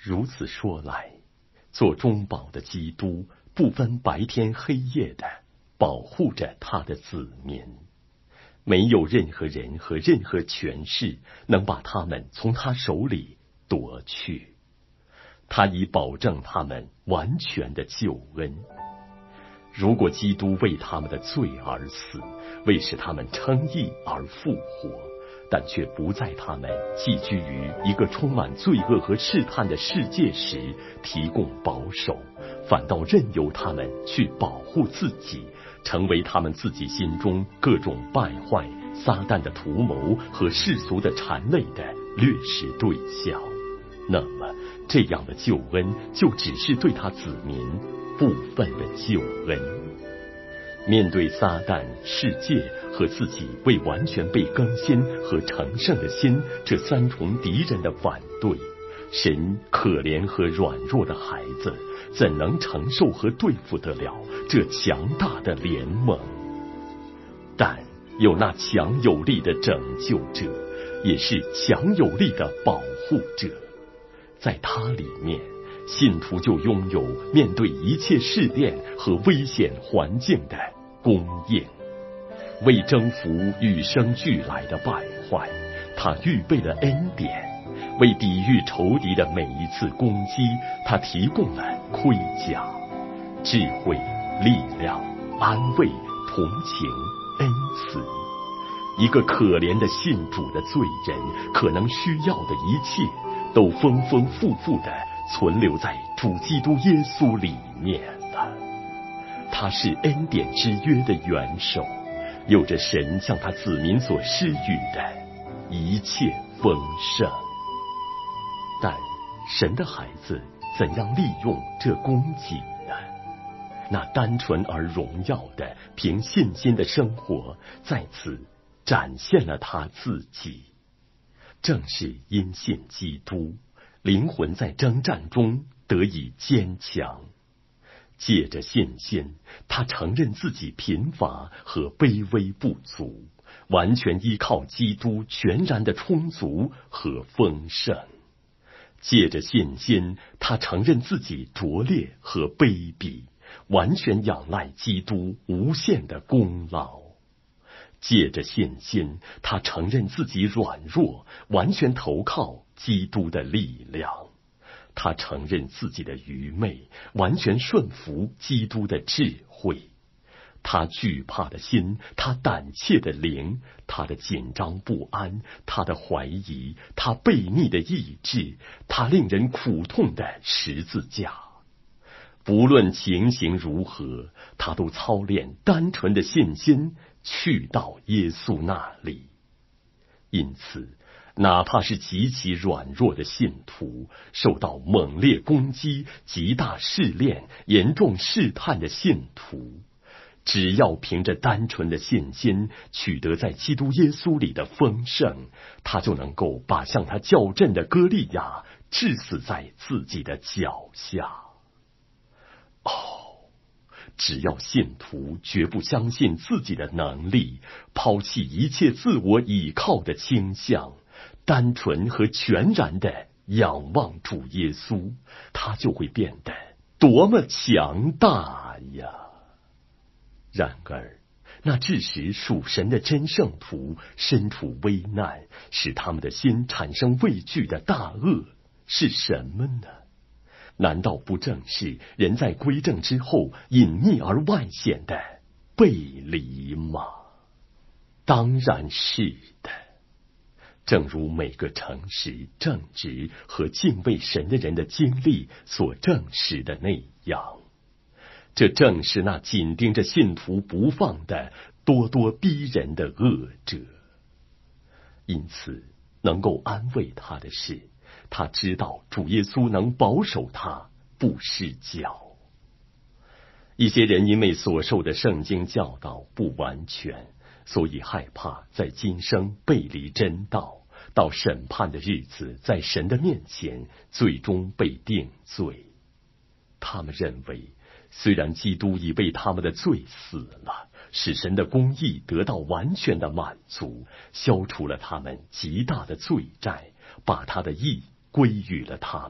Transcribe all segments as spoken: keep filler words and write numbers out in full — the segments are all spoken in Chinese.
如此说来，做中保的基督不分白天黑夜的保护着他的子民，没有任何人和任何权势能把他们从他手里夺去。他已保证他们完全的救恩。如果基督为他们的罪而死，为使他们称义而复活，但却不在他们寄居于一个充满罪恶和试探的世界时提供保守，反倒任由他们去保护自己，成为他们自己心中各种败坏、撒旦的图谋和世俗的缠累的掠食对象，那么这样的救恩就只是对他子民部分的救恩。面对撒旦、世界和自己未完全被更新和成圣的心这三重敌人的反对，神可怜和软弱的孩子怎能承受和对付得了这强大的联盟？但有那强有力的拯救者，也是强有力的保护者，在他里面，信徒就拥有面对一切试炼和危险环境的供应。为征服与生俱来的败坏，他预备了恩典；为抵御仇敌的每一次攻击，他提供了盔甲、智慧、力量、安慰、同情、恩慈。一个可怜的信主的罪人可能需要的一切，都丰丰富富地存留在主基督耶稣里面了。他是恩典之约的元首，有着神向他子民所施予的一切丰盛。但神的孩子怎样利用这供给呢？那单纯而荣耀的凭信心的生活在此展现了他自己。正是因信基督，灵魂在征战中得以坚强。借着信心，他承认自己贫乏和卑微不足，完全依靠基督全然的充足和丰盛。借着信心，他承认自己拙劣和卑鄙，完全仰赖基督无限的功劳。借着信心，他承认自己软弱，完全投靠基督的力量。他承认自己的愚昧，完全顺服基督的智慧。他惧怕的心，他胆怯的灵，他的紧张不安，他的怀疑，他悖逆的意志，他令人苦痛的十字架。不论情形如何，他都操练单纯的信心去到耶稣那里。因此哪怕是极其软弱的信徒，受到猛烈攻击、极大试炼、严重试探的信徒，只要凭着单纯的信心取得在基督耶稣里的丰盛，他就能够把向他较真的歌利亚治死在自己的脚下。哦，只要信徒绝不相信自己的能力，抛弃一切自我倚靠的倾向，单纯和全然的仰望主耶稣，他就会变得多么强大呀！然而那致使属神的真圣徒身处危难，使他们的心产生畏惧的大恶是什么呢？难道不正是人在归正之后隐匿而外显的背离吗？当然是的。正如每个诚实、正直和敬畏神的人的经历所证实的那样，这正是那紧盯着信徒不放的咄咄逼人的恶者。因此能够安慰他的是，他知道主耶稣能保守他不失脚。一些人因为所受的圣经教导不完全，所以害怕在今生背离真道，到审判的日子在神的面前最终被定罪。他们认为虽然基督已为他们的罪死了，使神的公义得到完全的满足，消除了他们极大的罪债，把他的义归于了他们，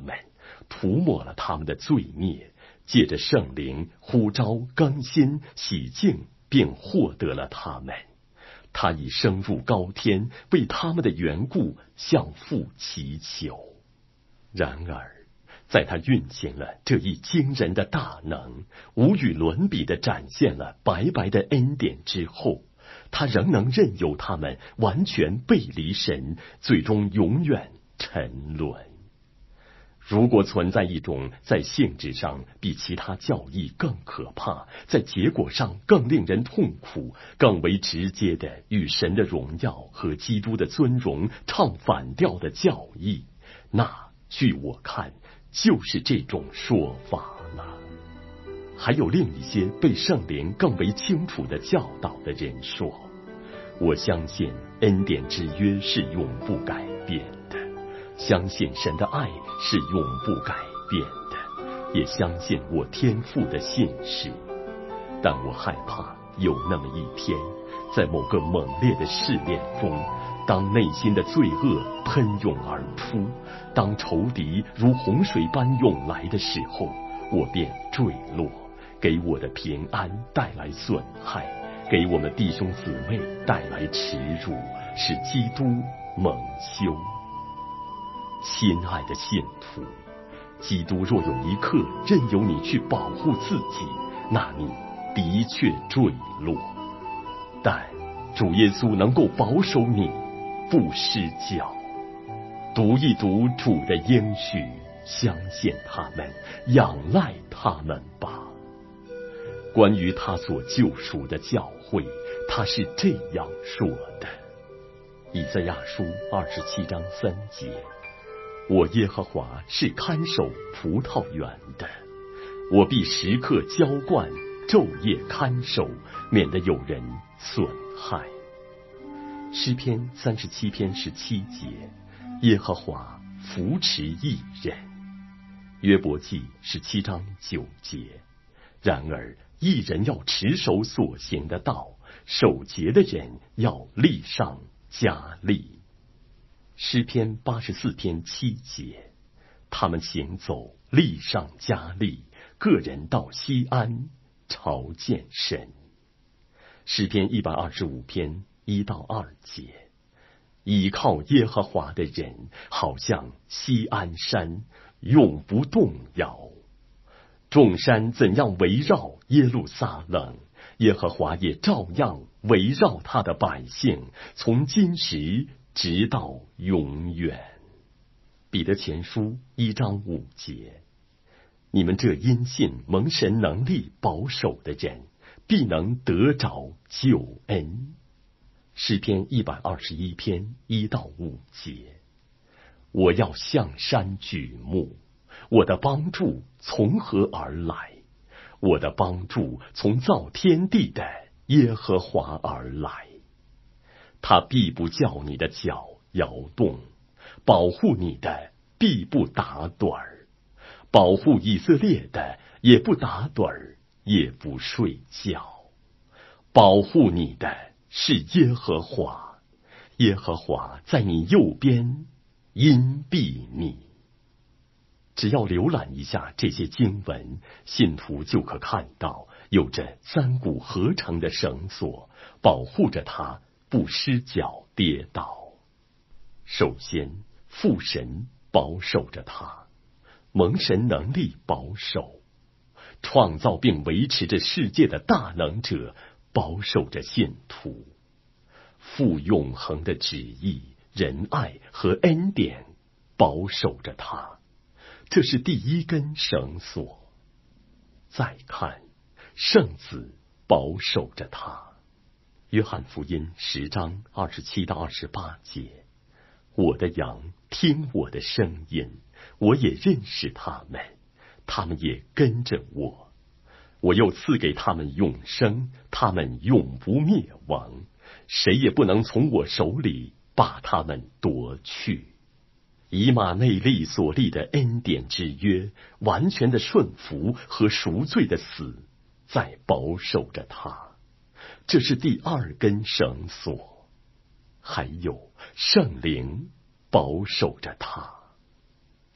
涂抹了他们的罪孽，借着圣灵呼召更新洗净，并获得了他们。他已升入高天，为他们的缘故向父祈求。然而在他运行了这一惊人的大能，无与伦比地展现了白白的恩典之后，他仍能任由他们完全背离神，最终永远沉沦。如果存在一种在性质上比其他教义更可怕，在结果上更令人痛苦，更为直接的与神的荣耀和基督的尊荣唱反调的教义，那据我看就是这种说法了。还有另一些被圣灵更为清楚地教导的人说，我相信恩典之约是永不改变的，相信神的爱是永不改变的，也相信我天父的信实。但我害怕有那么一天，在某个猛烈的试炼中，当内心的罪恶喷涌而出，当仇敌如洪水般涌来的时候，我便坠落，给我的平安带来损害，给我们弟兄姊妹带来耻辱，使基督蒙羞。亲爱的信徒，基督若有一刻任由你去保护自己，那你的确坠落，但主耶稣能够保守你不失脚。读一读主的应许，相信他们，仰赖他们吧。关于他所救赎的教会，他是这样说的：以赛亚书二十七章三节，我耶和华是看守葡萄园的，我必时刻浇灌，昼夜看守，免得有人损害。诗篇三十七篇十七节，耶和华扶持义人。约伯记十七章九节，然而义人要持守所行的道，守节的人要力上加力。诗篇八十四篇七节，他们行走力上加力，个人到西安朝见神。诗篇一百二十五篇一到二节，倚靠耶和华的人好像西安山，永不动摇。众山怎样围绕耶路撒冷，耶和华也照样围绕他的百姓，从今时直到永远。彼得前书一章五节，你们这因信蒙神能力保守的人，必能得着救恩。诗篇一百二十一篇一到五节，我要向山举目，我的帮助从何而来？我的帮助从造天地的耶和华而来。他必不叫你的脚摇动，保护你的必不打盹儿，保护以色列的也不打盹儿，也不睡觉。保护你的是耶和华，耶和华在你右边，荫庇你。只要浏览一下这些经文，信徒就可看到有着三股合成的绳索，保护着他不失脚跌倒。首先，父神保守着他，蒙神能力保守，创造并维持着世界的大能者保守着信徒，父永恒的旨意、仁爱和恩典保守着他，这是第一根绳索。再看，圣子保守着他。约翰福音十章二十七到二十八节，我的羊听我的声音，我也认识他们，他们也跟着我。我又赐给他们永生，他们永不灭亡，谁也不能从我手里把他们夺去。以马内利所立的恩典之约，完全的顺服和赎罪的死，在保守着他。这是第二根绳索。还有圣灵保守着他。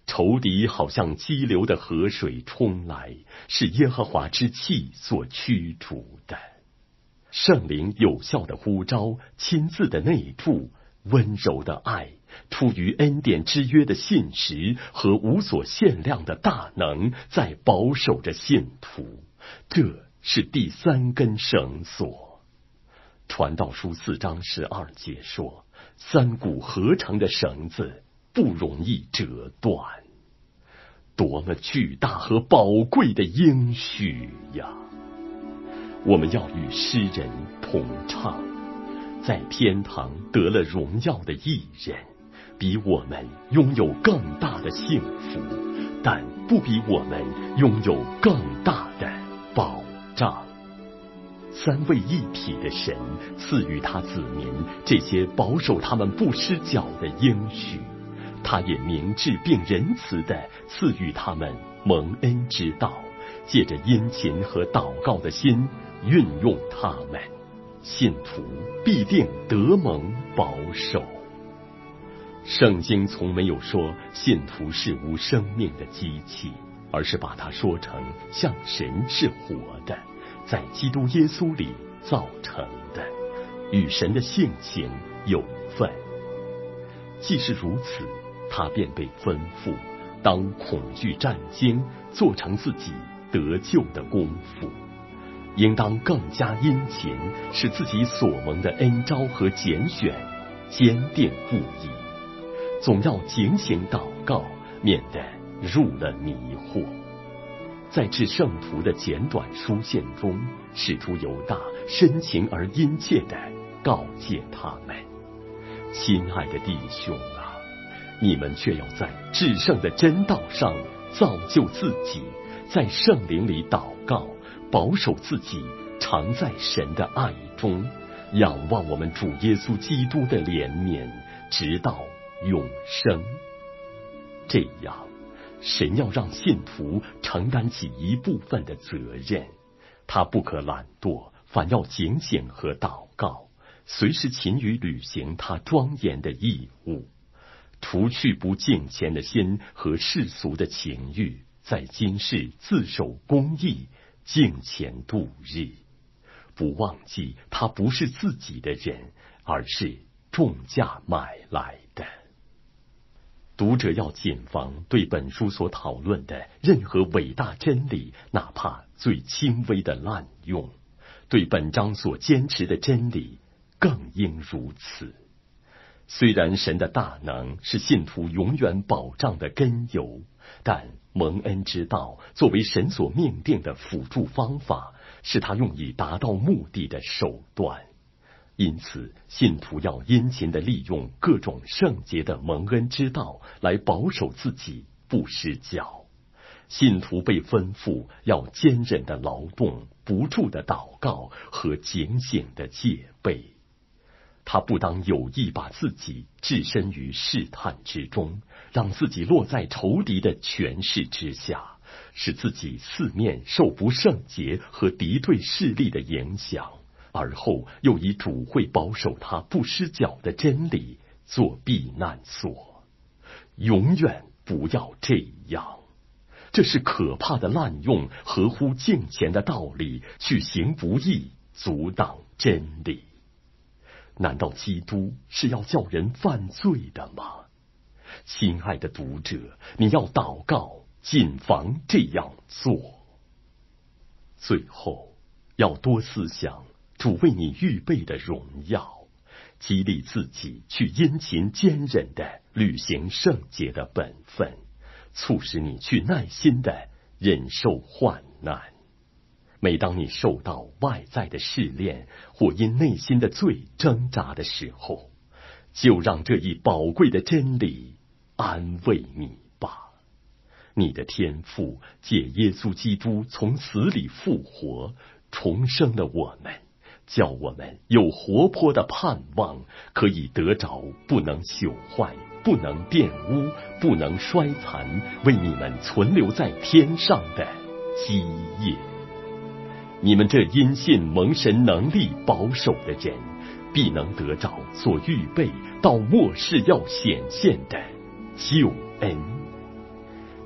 仇敌好像激流的河水冲来，是耶和华之气所驱逐的。圣灵有效的呼召，亲自的内住，温柔的爱，出于恩典之约的信实和无所限量的大能，在保守着信徒。这是第三根绳索。传道书四章十二节说，三股合成的绳子不容易折断。多么巨大和宝贵的应许呀！我们要与诗人同唱，在天堂得了荣耀的义人，比我们拥有更大的幸福，但不比我们拥有更大的保障。三位一体的神赐予他子民这些保守他们不失脚的应许，他也明智并仁慈地赐予他们蒙恩之道，借着殷勤和祷告的心运用他们，信徒必定得蒙保守。圣经从没有说信徒是无生命的机器，而是把它说成像神是活的，在基督耶稣里造成的，与神的性情有份。既是如此，他便被吩咐当恐惧战惊，做成自己得救的功夫，应当更加殷勤，使自己所蒙的恩召和拣选坚定不移，总要警醒祷告，免得入了迷惑。在致圣徒的简短书信中，使徒犹大深情而殷切地告诫他们：亲爱的弟兄啊，你们却要在至圣的真道上造就自己，在圣灵里祷告，保守自己，常在神的爱中，仰望我们主耶稣基督的怜悯，直到永生。这样，神要让信徒承担起一部分的责任，他不可懒惰，反要警醒和祷告，随时勤于履行他庄严的义务，除去不敬虔的心和世俗的情欲，在今世自守公义，敬虔度日。不忘记他不是自己的人，而是重价买来的。读者要谨防对本书所讨论的任何伟大真理，哪怕最轻微的滥用，对本章所坚持的真理更应如此。虽然神的大能是信徒永远保障的根由，但蒙恩之道作为神所命定的辅助方法，是他用以达到目的的手段。因此，信徒要殷勤地利用各种圣洁的蒙恩之道来保守自己不失脚。信徒被吩咐要坚忍的劳动，不住的祷告和警醒的戒备。他不当有意把自己置身于试探之中，让自己落在仇敌的权势之下，使自己四面受不圣洁和敌对势力的影响，而后又以主会保守他不失脚的真理做避难所。永远不要这样，这是可怕的滥用合乎敬虔的道理去行不义，阻挡真理。难道基督是要叫人犯罪的吗？亲爱的读者，你要祷告，谨防这样做。最后，要多思想主为你预备的荣耀，激励自己去殷勤坚忍地履行圣洁的本分，促使你去耐心地忍受患难。每当你受到外在的试炼，或因内心的罪挣扎的时候，就让这一宝贵的真理安慰你吧。你的天父借耶稣基督从死里复活，重生了我们，叫我们有活泼的盼望，可以得着不能朽坏、不能玷污、不能衰残，为你们存留在天上的基业。你们这因信蒙神能力保守的人，必能得着所预备到末世要显现的救恩。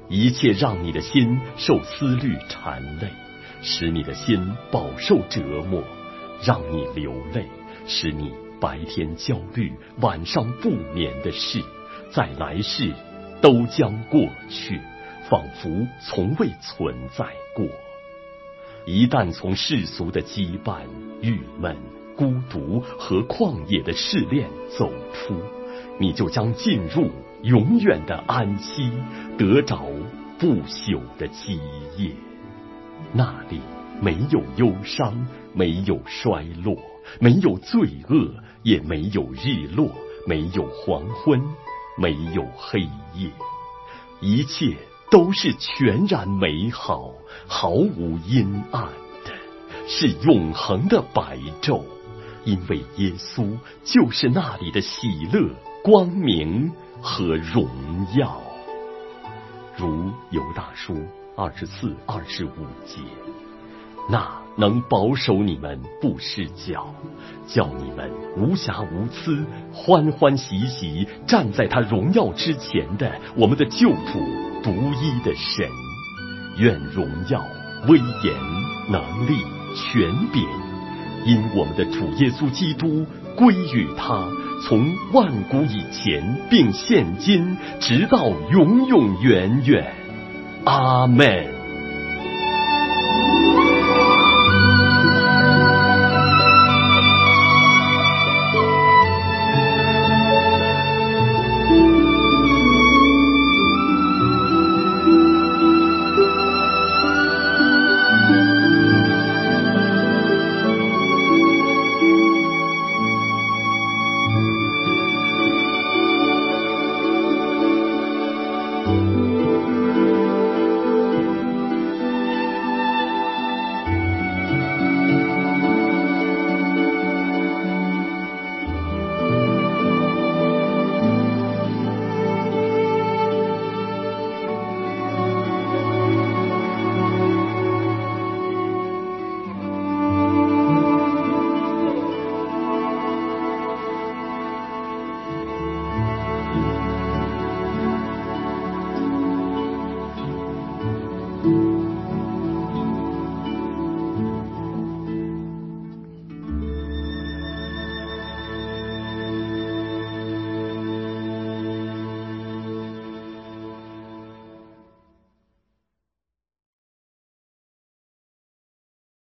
一切让你的心受思虑缠累，使你的心饱受折磨，让你流泪，使你白天焦虑，晚上不眠的事，在来世都将过去，仿佛从未存在过。一旦从世俗的羁绊、郁闷、孤独和旷野的试炼走出，你就将进入永远的安息，得着不朽的基业。那里没有忧伤，没有衰落，没有罪恶，也没有日落，没有黄昏，没有黑夜，一切都是全然美好，毫无阴暗的，是永恒的白昼。因为耶稣就是那里的喜乐、光明和荣耀。如犹大书二十四、二十五节，那能保守你们不失脚，叫你们无瑕无疵，欢欢喜喜站在他荣耀之前的我们的救主独一的神，愿荣耀、威严、能力、权柄因我们的主耶稣基督归于他，从万古以前并现今，直到永永远远。阿们。